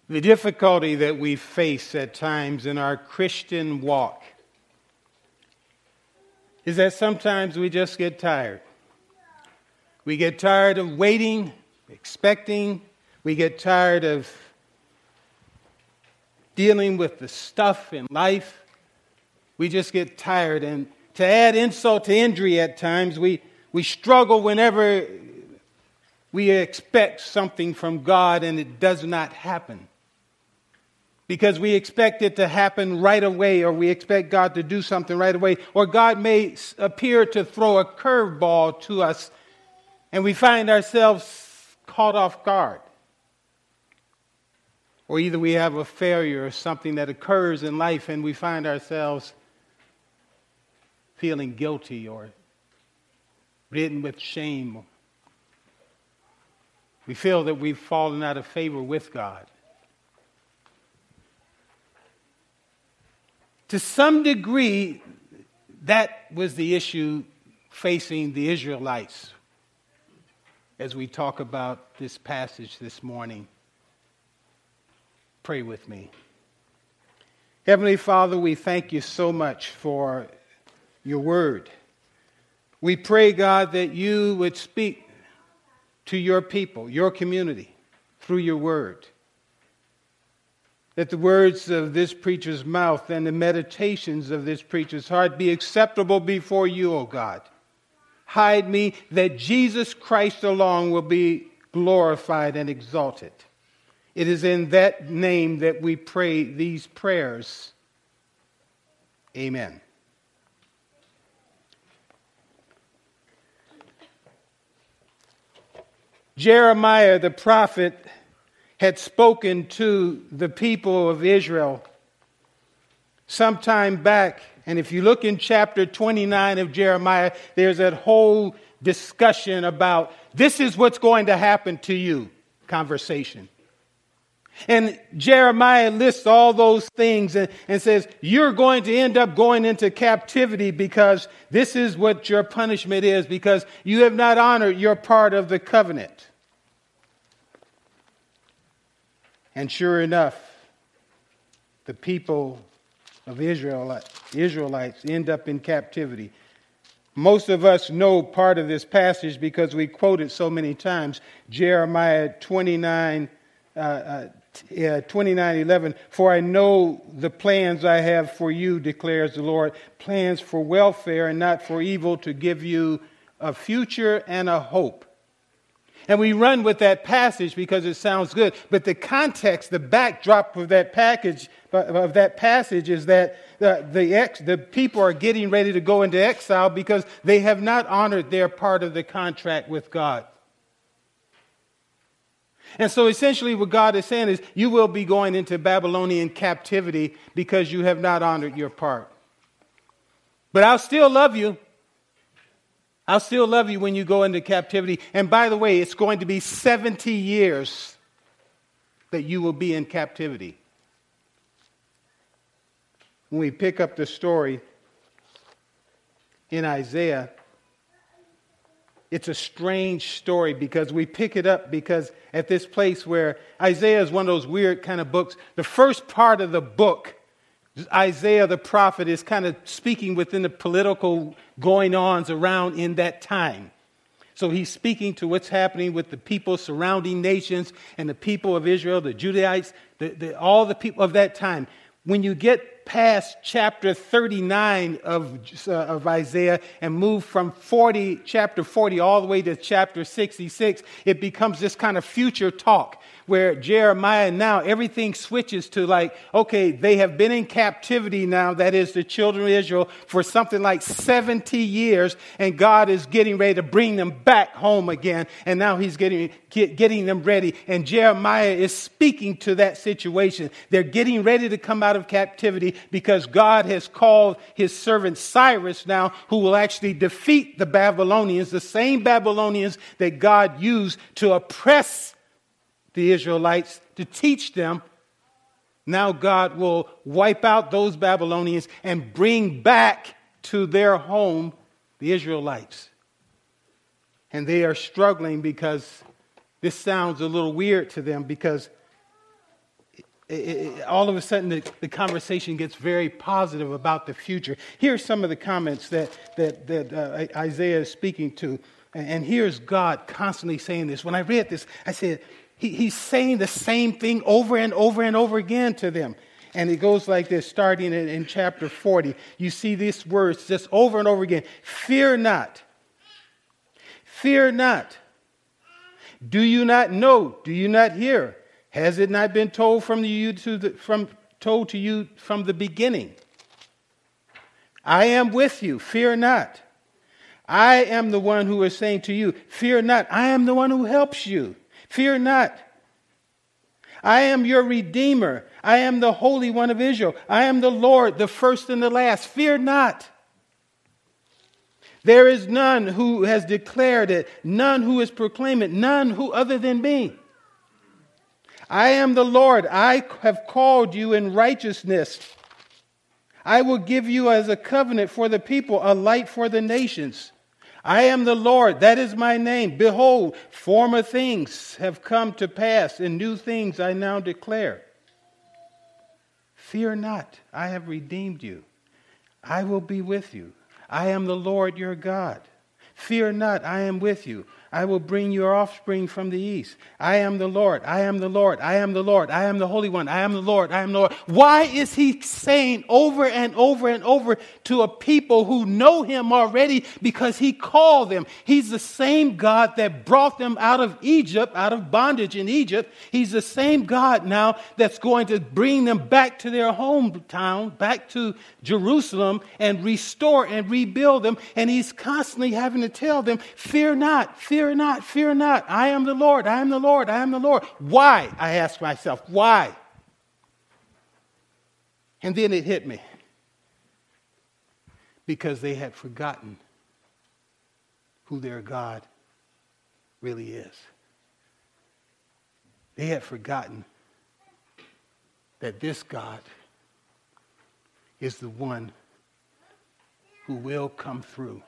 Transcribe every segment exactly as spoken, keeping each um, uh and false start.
The difficulty that we face at times in our Christian walk is that sometimes we just get tired. We get tired of waiting, expecting. We get tired of dealing with the stuff in life. We just get tired. And to add insult to injury at times, we, we struggle whenever we expect something from God and it does not happen. Because we expect it to happen right away, or we expect God to do something right away, or God may appear to throw a curveball to us and we find ourselves caught off guard. Or either we have a failure or something that occurs in life and we find ourselves feeling guilty or ridden with shame. We feel that we've fallen out of favor with God. To some degree, that was the issue facing the Israelites as we talk about this passage this morning. Pray with me. Heavenly Father, we thank you so much for your word. We pray, God, that you would speak to your people, your community, through your word. That the words of this preacher's mouth and the meditations of this preacher's heart be acceptable before you, O God. Hide me that Jesus Christ alone will be glorified and exalted. It is in that name that we pray these prayers. Amen. Jeremiah the prophet had spoken to the people of Israel some time back. And if you look in chapter twenty-nine of Jeremiah, there's that whole discussion about this is what's going to happen to you conversation. And Jeremiah lists all those things and, and says, you're going to end up going into captivity because this is what your punishment is, because you have not honored your part of the covenant. And sure enough, the people of Israel, Israelites end up in captivity. Most of us know part of this passage because we quote it so many times. Jeremiah twenty-nine, uh, uh, uh, twenty-nine eleven. For I know the plans I have for you, declares the Lord, plans for welfare and not for evil, to give you a future and a hope. And we run with that passage because it sounds good. But the context, the backdrop of that package, of that passage is that the, the, ex, the people are getting ready to go into exile because they have not honored their part of the contract with God. And so essentially what God is saying is you will be going into Babylonian captivity because you have not honored your part. But I'll still love you. I'll still love you when you go into captivity. And by the way, it's going to be seventy years that you will be in captivity. When we pick up the story in Isaiah, it's a strange story because we pick it up because at this place where Isaiah is one of those weird kind of books, the first part of the book, Isaiah the prophet is kind of speaking within the political going-ons around in that time. So he's speaking to what's happening with the people surrounding nations and the people of Israel, the Judaites, the, the, all the people of that time. When you get past chapter thirty-nine of, uh, of Isaiah and move from forty, chapter forty all the way to chapter sixty-six, it becomes this kind of future talk where Jeremiah now, everything switches to like, okay, they have been in captivity now, that is the children of Israel, for something like seventy years, and God is getting ready to bring them back home again, and now he's getting, get, getting them ready, and Jeremiah is speaking to that situation. They're getting ready to come out of captivity because God has called his servant Cyrus now, who will actually defeat the Babylonians, the same Babylonians that God used to oppress the Israelites, to teach them. Now God will wipe out those Babylonians and bring back to their home the Israelites. And they are struggling because this sounds a little weird to them, because it, it, all of a sudden the, the conversation gets very positive about the future. Here's some of the comments that, that, that uh, Isaiah is speaking to. And here's God constantly saying this. When I read this, I said, he, he's saying the same thing over and over and over again to them. And it goes like this, starting in, in chapter forty. You see these words just over and over again. Fear not. Fear not. Do you not know? Do you not hear? Has it not been told from you to the, from told to you from the beginning? I am with you. Fear not. I am the one who is saying to you, fear not. I am the one who helps you. Fear not. I am your Redeemer. I am the Holy One of Israel. I am the Lord, the first and the last. Fear not. There is none who has declared it, none who is proclaiming it, none who other than me. I am the Lord. I have called you in righteousness. I will give you as a covenant for the people, a light for the nations. I am the Lord, that is my name. Behold, former things have come to pass, and new things I now declare. Fear not, I have redeemed you. I will be with you. I am the Lord your God. Fear not, I am with you. I will bring your offspring from the east. I am the Lord. I am the Lord. I am the Lord. I am the Holy One. I am the Lord. I am the Lord. Why is he saying over and over and over to a people who know him already? Because he called them. He's the same God that brought them out of Egypt, out of bondage in Egypt. He's the same God now that's going to bring them back to their hometown, back to Jerusalem, and restore and rebuild them. And he's constantly having to tell them, fear not, fear not, fear not. I am the Lord, I am the Lord, I am the Lord. Why? I ask myself, why? And then it hit me. Because they had forgotten who their God really is. They had forgotten that this God is the one who will come through.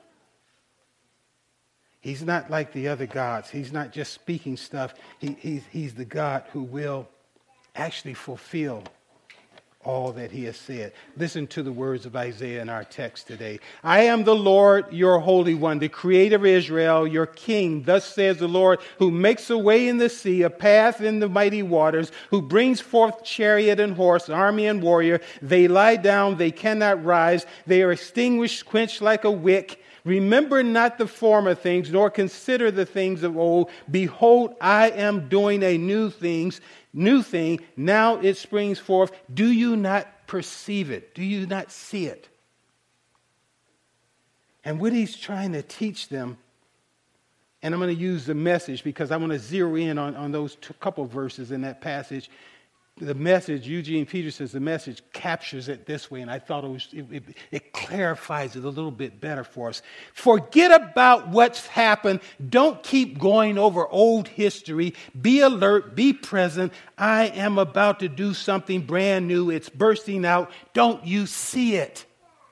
He's not like the other gods. He's not just speaking stuff. He, he's, he's the God who will actually fulfill all that he has said. Listen to the words of Isaiah in our text today. I am the Lord, your Holy One, the Creator of Israel, your King. Thus says the Lord, who makes a way in the sea, a path in the mighty waters, who brings forth chariot and horse, army and warrior. They lie down, they cannot rise. They are extinguished, quenched like a wick. Remember not the former things, nor consider the things of old. Behold, I am doing a new things, new thing. Now it springs forth. Do you not perceive it? Do you not see it? And what he's trying to teach them, and I'm going to use the Message because I want to zero in on, on those two, couple verses in that passage. The Message, Eugene Peterson's The Message, captures it this way, and I thought it, was, it, it, it clarifies it a little bit better for us. Forget about what's happened. Don't keep going over old history. Be alert. Be present. I am about to do something brand new. It's bursting out. Don't you see it?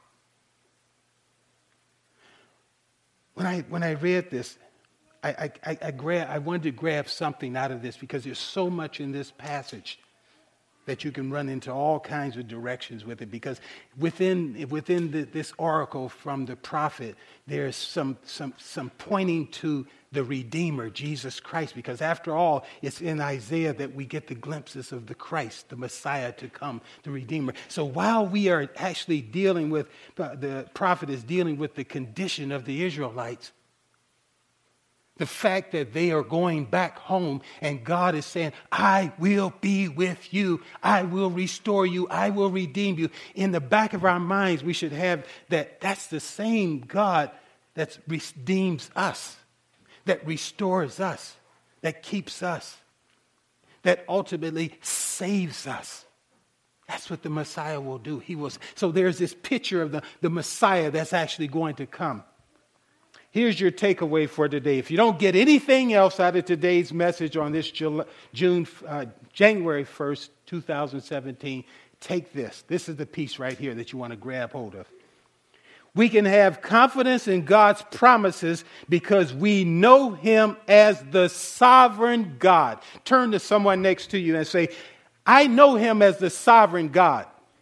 When I when I read this, I I, I, I, grab, I wanted to grab something out of this because there's so much in this passage that you can run into all kinds of directions with it, because within within the, this oracle from the prophet, there's some some some pointing to the Redeemer, Jesus Christ, because after all, it's in Isaiah that we get the glimpses of the Christ, the Messiah to come, the Redeemer. So while we are actually dealing with, the prophet is dealing with the condition of the Israelites, the fact that they are going back home and God is saying, I will be with you. I will restore you. I will redeem you. In the back of our minds, we should have that that's the same God that redeems us, that restores us, that keeps us, that ultimately saves us. That's what the Messiah will do. He will. So there's this picture of the, the Messiah that's actually going to come. Here's your takeaway for today. If you don't get anything else out of today's message on this June, uh, January first, two thousand seventeen, take this. This is the piece right here that you want to grab hold of. We can have confidence in God's promises because we know him as the sovereign God. Turn to someone next to you and say, I know him as the sovereign God.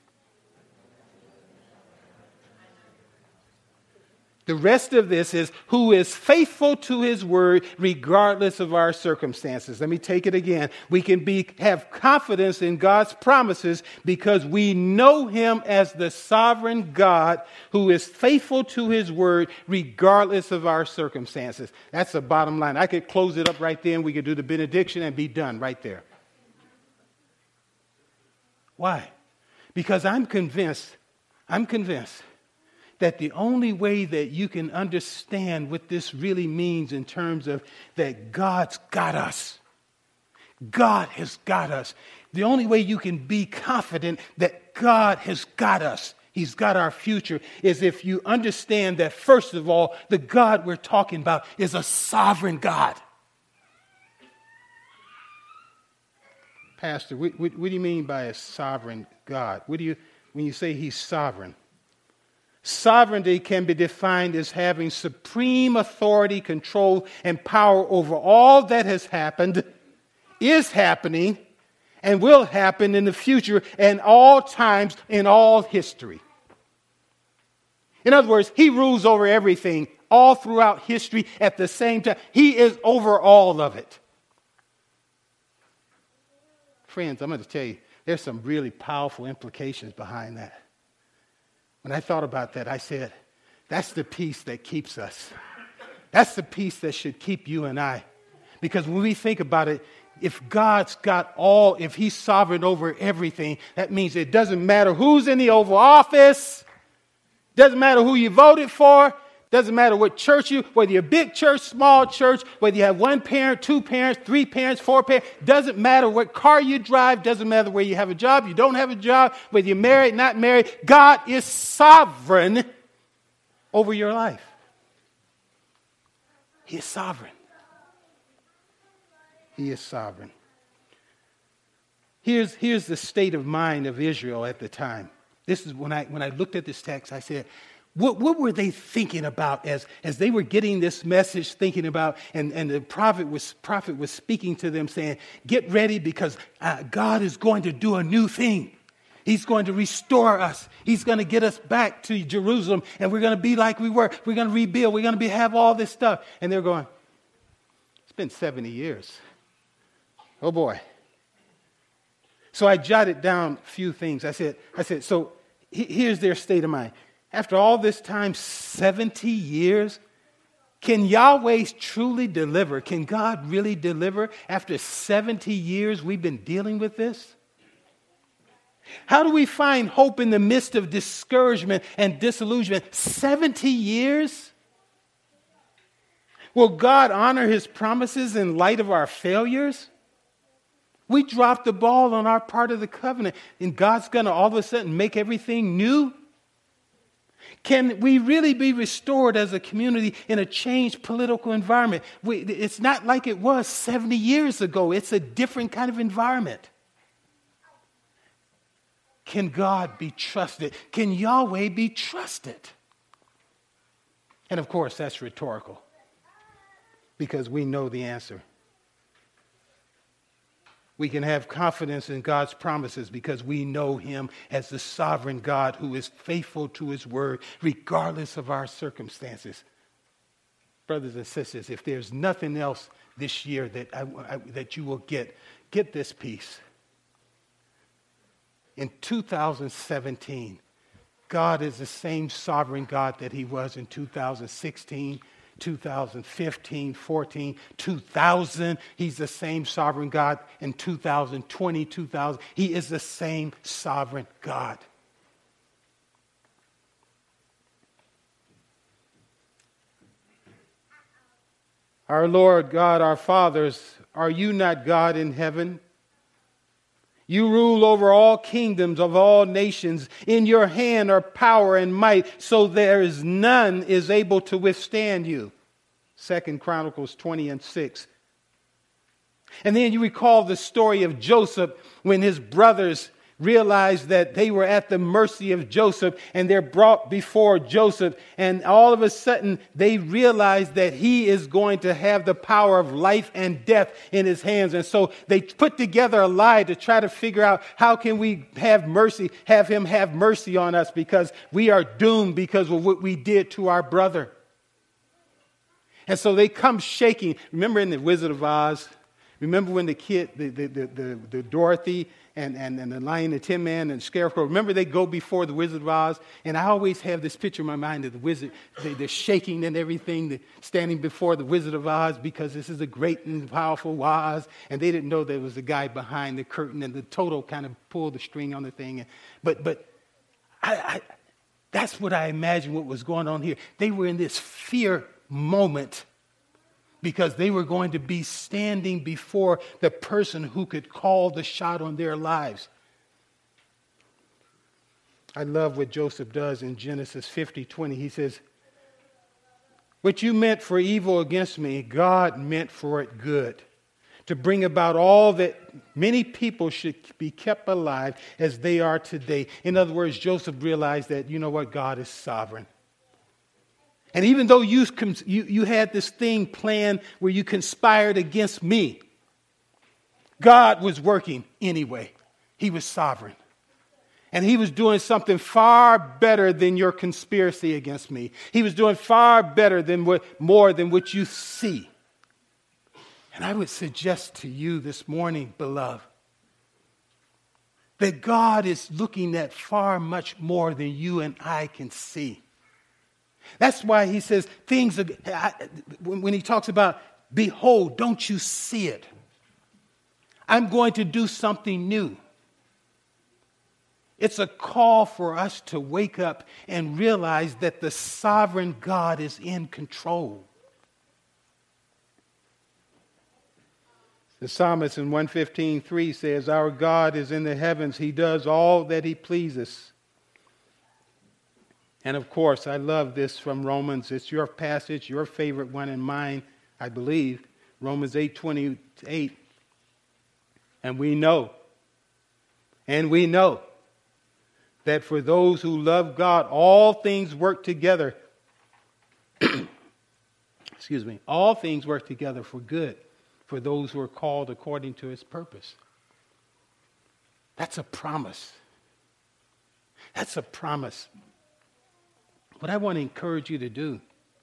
The rest of this is who is faithful to his word regardless of our circumstances. Let me take it again. We can be have confidence in God's promises because we know him as the sovereign God who is faithful to his word regardless of our circumstances. That's the bottom line. I could close it up right there and we could do the benediction and be done right there. Why? Because I'm convinced, I'm convinced that the only way that you can understand what this really means in terms of that God's got us, God has got us, the only way you can be confident that God has got us, he's got our future, is if you understand that, first of all, the God we're talking about is a sovereign God. Pastor, what, what, what do you mean by a sovereign God? What do you, when you say he's sovereign? Sovereignty can be defined as having supreme authority, control, and power over all that has happened, is happening, and will happen in the future and all times in all history. In other words, he rules over everything all throughout history at the same time. He is over all of it. Friends, I'm going to tell you, there's some really powerful implications behind that. When I thought about that, I said, that's the peace that keeps us. That's the peace that should keep you and I. Because when we think about it, if God's got all, if he's sovereign over everything, that means it doesn't matter who's in the Oval Office, doesn't matter who you voted for, doesn't matter what church you, whether you're a big church, small church, whether you have one parent, two parents, three parents, four parents, doesn't matter what car you drive, doesn't matter where you have a job, you don't have a job, whether you're married, not married, God is sovereign over your life. He is sovereign. He is sovereign. Here's, here's the state of mind of Israel at the time. This is when I when I looked at this text, I said, What, what were they thinking about as, as they were getting this message, thinking about, and, and the prophet was, prophet was speaking to them saying, get ready because uh, God is going to do a new thing. He's going to restore us. He's going to get us back to Jerusalem and we're going to be like we were. We're going to rebuild. We're going to be, have all this stuff. And they're going, it's been seventy years. Oh boy. So I jotted down a few things. I said, I said, so here's their state of mind. After all this time, seventy years, can Yahweh truly deliver? Can God really deliver? After seventy years, we've been dealing with this. How do we find hope in the midst of discouragement and disillusionment? seventy years? Will God honor his promises in light of our failures? We dropped the ball on our part of the covenant, and God's going to all of a sudden make everything new? Can we really be restored as a community in a changed political environment? We, it's not like it was seventy years ago. It's a different kind of environment. Can God be trusted? Can Yahweh be trusted? And of course, that's rhetorical because we know the answer. We can have confidence in God's promises because we know him as the sovereign God who is faithful to his word regardless of our circumstances. Brothers and sisters, if there's nothing else this year that, I, I, that you will get, get this peace. In two thousand seventeen, God is the same sovereign God that he was in two thousand sixteen, two thousand fifteen, fourteen, two thousand. He's the same sovereign God in two thousand twenty, two thousand. He is the same sovereign God. Our Lord God, our fathers, are you not God in heaven? You rule over all kingdoms of all nations. In your hand are power and might, so there is none is able to withstand you. Second Chronicles twenty and six. And then you recall the story of Joseph when his brothers realized that they were at the mercy of Joseph, and they're brought before Joseph. And all of a sudden, they realize that he is going to have the power of life and death in his hands. And so they put together a lie to try to figure out how can we have mercy, have him have mercy on us, because we are doomed because of what we did to our brother. And so they come shaking. Remember in the Wizard of Oz? Remember when the kid, the, the, the, the, the Dorothy and, and, and the Lion, the Tin Man, and the Scarecrow, remember they go before the Wizard of Oz? And I always have this picture in my mind of the wizard, they, they're shaking and everything, they're standing before the Wizard of Oz because this is a great and powerful Oz. And they didn't know there was a guy behind the curtain, and the Toto kind of pulled the string on the thing. But, but I, I, that's what I imagine what was going on here. They were in this fear moment, because they were going to be standing before the person who could call the shot on their lives. I love what Joseph does in Genesis fifty twenty. He says, "What you meant for evil against me, God meant for it good, to bring about all that many people should be kept alive as they are today." In other words, Joseph realized that, you know what, God is sovereign. And even though you, you, you had this thing planned where you conspired against me, God was working anyway. He was sovereign. And he was doing something far better than your conspiracy against me. He was doing far better than what, more than what you see. And I would suggest to you this morning, beloved, that God is looking at far much more than you and I can see. That's why he says things are, when he talks about, behold, don't you see it? I'm going to do something new. It's a call for us to wake up and realize that the sovereign God is in control. The psalmist in one fifteen three says, "Our God is in the heavens. He does all that he pleases." And of course, I love this from Romans. It's your passage, your favorite one and mine, I believe. Romans eight twenty-eight. And we know, and we know that for those who love God, all things work together. Excuse me. All things work together for good, for those who are called according to his purpose. That's a promise. That's a promise. What I want to encourage you to do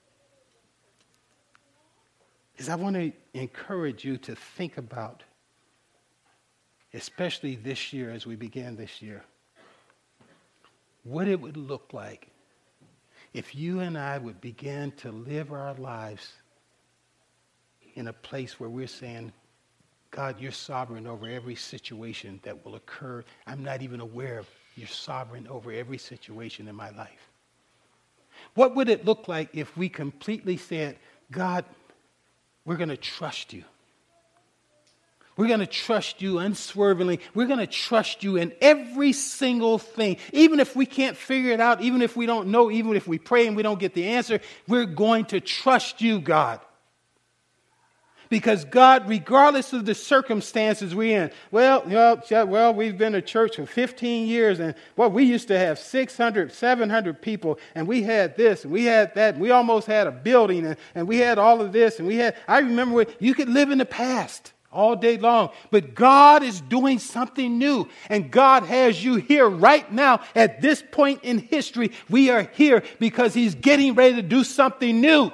is I want to encourage you to think about, especially this year as we begin this year, what it would look like if you and I would begin to live our lives in a place where we're saying, God, you're sovereign over every situation that will occur. I'm not even aware of you're sovereign over every situation in my life. What would it look like if we completely said, God, we're going to trust you. We're going to trust you unswervingly. We're going to trust you in every single thing. Even if we can't figure it out, even if we don't know, even if we pray and we don't get the answer, we're going to trust you, God. Because God, regardless of the circumstances we're in, well, you know, well, we've been a church for fifteen years, and well, we used to have six hundred, seven hundred people, and we had this, and we had that, and we almost had a building, and, and we had all of this, and we had, I remember when you could live in the past all day long, but God is doing something new, and God has you here right now at this point in history. We are here because he's getting ready to do something new.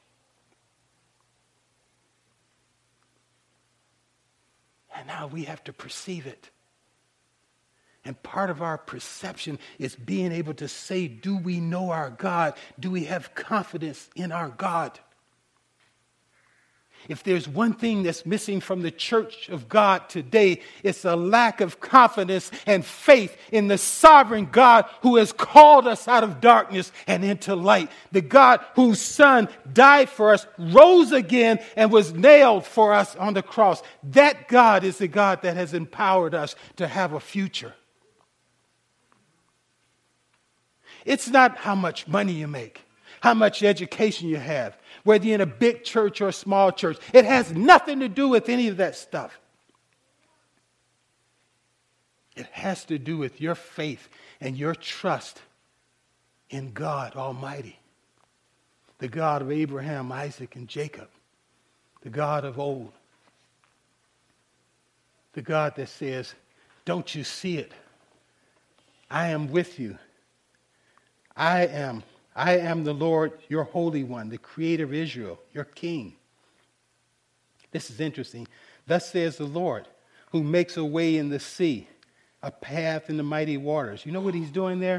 And now we have to perceive it. And part of our perception is being able to say, do we know our God? Do we have confidence in our God? If there's one thing that's missing from the church of God today, it's a lack of confidence and faith in the sovereign God who has called us out of darkness and into light. The God whose Son died for us, rose again, and was nailed for us on the cross. That God is the God that has empowered us to have a future. It's not how much money you make, how much education you have, whether you're in a big church or a small church. It has nothing to do with any of that stuff. It has to do with your faith and your trust in God Almighty, the God of Abraham, Isaac, and Jacob, the God of old, the God that says, don't you see it? I am with you. I am, I am the Lord, your Holy One, the Creator of Israel, your King. This is interesting. Thus says the Lord, who makes a way in the sea, a path in the mighty waters. You know what he's doing there?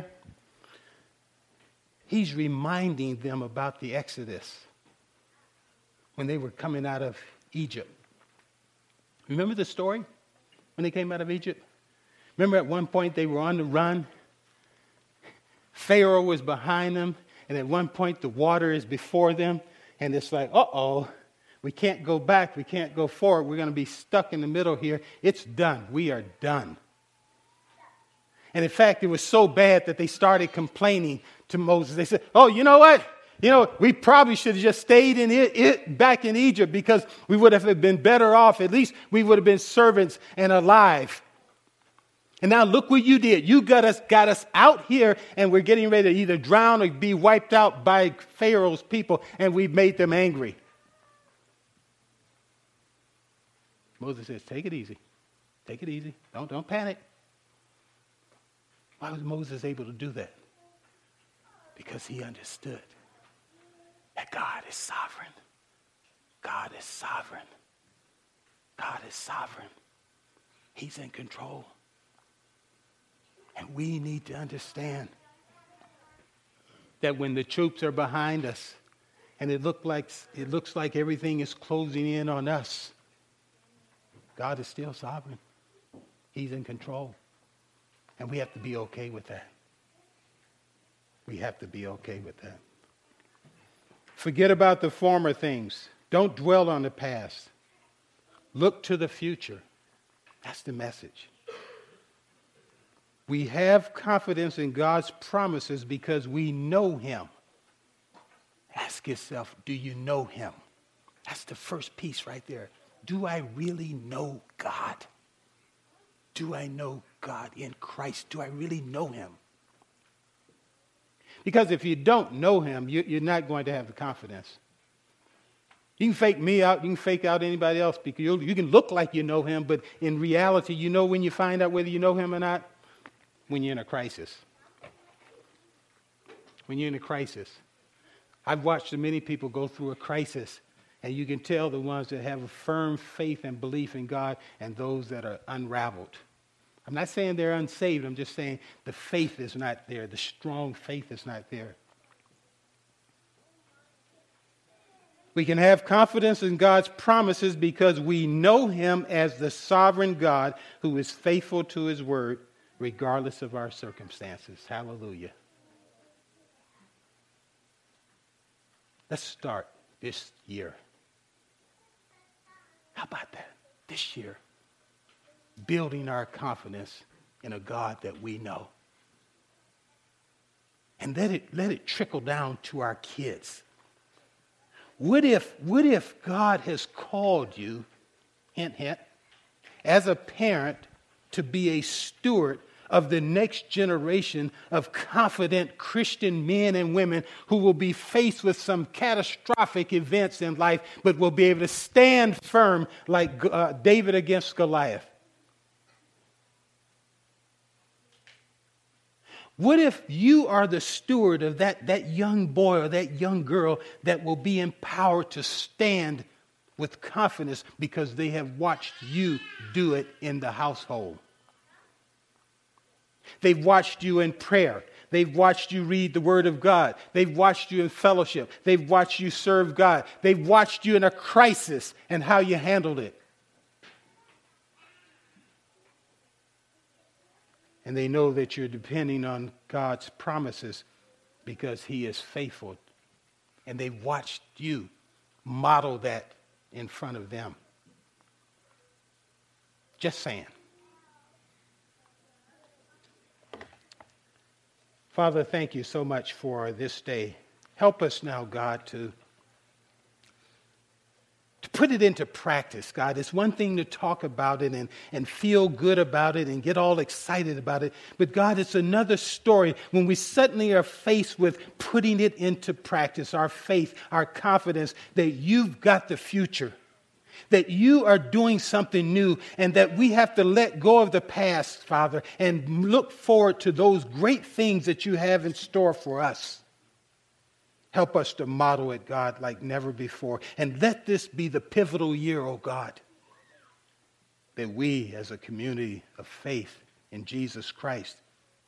He's reminding them about the Exodus when they were coming out of Egypt. Remember the story when they came out of Egypt? Remember at one point they were on the run? Pharaoh was behind them, and at one point the water is before them, and it's like, uh-oh, we can't go back, we can't go forward, we're going to be stuck in the middle here. It's done. We are done. And in fact, it was so bad that they started complaining to Moses. They said, oh, you know what? You know, we probably should have just stayed in it, it back in Egypt because we would have been better off. At least we would have been servants and alive. And now look what you did. You got us, got us out here, and we're getting ready to either drown or be wiped out by Pharaoh's people, and we've made them angry. Moses says, take it easy. Take it easy. Don't, don't panic. Why was Moses able to do that? Because he understood that God is sovereign. God is sovereign. God is sovereign. He's in control. And we need to understand that when the troops are behind us and it look like it looks like everything is closing in on us, God is still sovereign. He's in control. And we have to be okay with that. We have to be okay with that. Forget about the former things. Don't dwell on the past. Look to the future. That's the message. We have confidence in God's promises because we know him. Ask yourself, do you know him? That's the first piece right there. Do I really know God? Do I know God in Christ? Do I really know him? Because if you don't know him, you, you're not going to have the confidence. You can fake me out. You can fake out anybody else. Because you, you can look like you know him, but in reality, you know when you find out whether you know him or not? When you're in a crisis. When you're in a crisis. I've watched many people go through a crisis, and you can tell the ones that have a firm faith and belief in God and those that are unraveled. I'm not saying they're unsaved. I'm just saying the faith is not there. The strong faith is not there. We can have confidence in God's promises because we know him as the sovereign God who is faithful to his word regardless of our circumstances. Hallelujah. Let's start this year. How about that? This year. Building our confidence in a God that we know. And let it, let it trickle down to our kids. What if, what if God has called you, hint, hint, as a parent to be a steward of the next generation of confident Christian men and women who will be faced with some catastrophic events in life, but will be able to stand firm like uh, David against Goliath? What if you are the steward of that, that young boy or that young girl that will be empowered to stand with confidence because they have watched you do it in the household? They've watched you in prayer. They've watched you read the Word of God. They've watched you in fellowship. They've watched you serve God. They've watched you in a crisis and how you handled it. And they know that you're depending on God's promises because he is faithful. And they've watched you model that in front of them. Just saying. Father, thank you so much for this day. Help us now, God, to, to put it into practice, God. It's one thing to talk about it and, and feel good about it and get all excited about it. But God, it's another story when we suddenly are faced with putting it into practice, our faith, our confidence that you've got the future, that you are doing something new, and that we have to let go of the past, Father, and look forward to those great things that you have in store for us. Help us to model it, God, like never before. And let this be the pivotal year, oh God, that we as a community of faith in Jesus Christ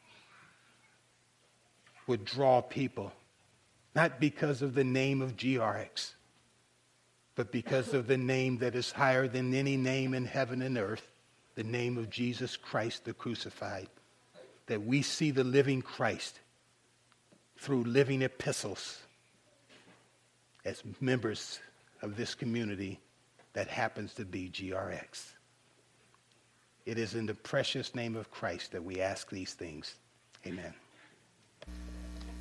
would draw people, not because of the name of G R X, but because of the name that is higher than any name in heaven and earth, the name of Jesus Christ, the crucified, that we see the living Christ through living epistles as members of this community that happens to be G R X. It is in the precious name of Christ that we ask these things. Amen.